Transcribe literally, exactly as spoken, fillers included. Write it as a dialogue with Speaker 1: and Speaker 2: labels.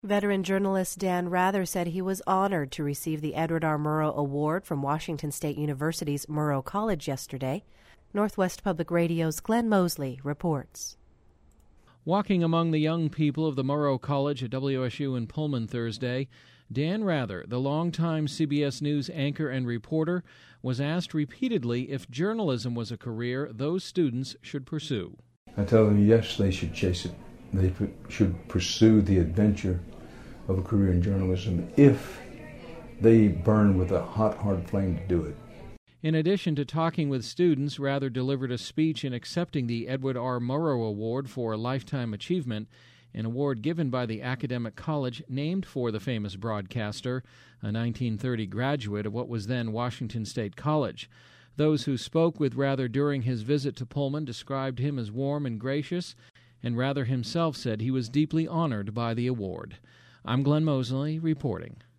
Speaker 1: Veteran journalist Dan Rather said he was honored to receive the Edward R. Murrow Award from Washington State University's Murrow College yesterday. Northwest Public Radio's Glenn Mosley reports.
Speaker 2: Walking among the young people of the Murrow College at W S U in Pullman Thursday, Dan Rather, the longtime C B S News anchor and reporter, was asked repeatedly if journalism was a career those students should pursue.
Speaker 3: I tell them yes, they should chase it. They should pursue the adventure of a career in journalism if they burn with a hot, hard flame to do it.
Speaker 2: In addition to talking with students, Rather delivered a speech in accepting the Edward R. Murrow Award for Lifetime Achievement, an award given by the academic college named for the famous broadcaster, a nineteen thirty graduate of what was then Washington State College. Those who spoke with Rather during his visit to Pullman described him as warm and gracious, and Rather himself said he was deeply honored by the award. I'm Glenn Mosley reporting.